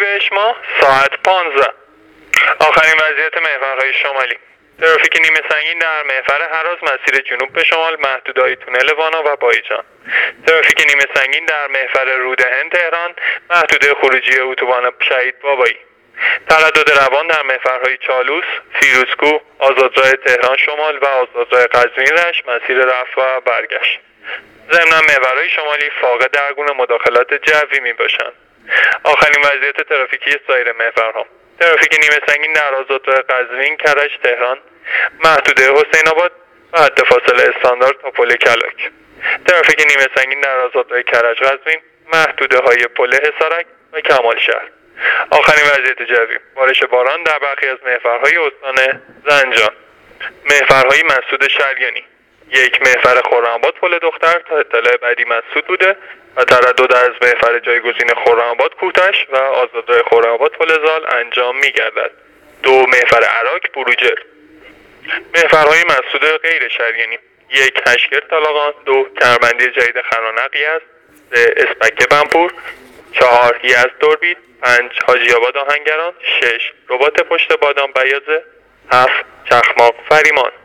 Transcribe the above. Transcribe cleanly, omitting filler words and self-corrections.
اردیبهشت ماه ساعت 15. آخرین وضعیت محورهای شمالی. ترافیک نیمه سنگین در محور هراز مسیر جنوب به شمال محدودهای تونل وانا و بایجان. ترافیک نیمه سنگین در محور رودهند تهران محدوده خروجی اتوبان شهید بابایی. تردد روان در محورهای چالوس، فیروزکوه، آزادراه تهران شمال و آزادراه قزوین رشت مسیر رفت و برگشت. ضمن محورهای شمالی فاقد هر گونه مداخلات جوی می باشند. آخرین وضعیت ترافیکی سایر محورها. ترافیک نیمه سنگین در آزادراه قزوین کرج تهران محدوده حسین آباد و حد فاصله استاندارد تا پل کلاک. ترافیک نیمه سنگین در آزادراه کرج قزوین محدوده های پل حصارک و کمال شهر. آخرین وضعیت جوی. بارش باران در برخی از محورهای استان زنجان. محورهای مسدود شریانی. یک محور خرم‌آباد پل دختر تا اطلاع بعدی مسدود بوده و تردد از محور جایگزین خرم‌آباد کوتش و آزادراه خرم‌آباد پل زال انجام می‌گردد. دو محور عراق بروجر. محورهای مسدود غیر شریانی. یک هشگر طالاقان، دو کرمندی جدید خرانقی است، سه اسپک بنپور، چهار یزد دوربید، پنج حاجی آباد آهنگران، شش رباط پشت بادام بیازه، هفت چخماق فریمان.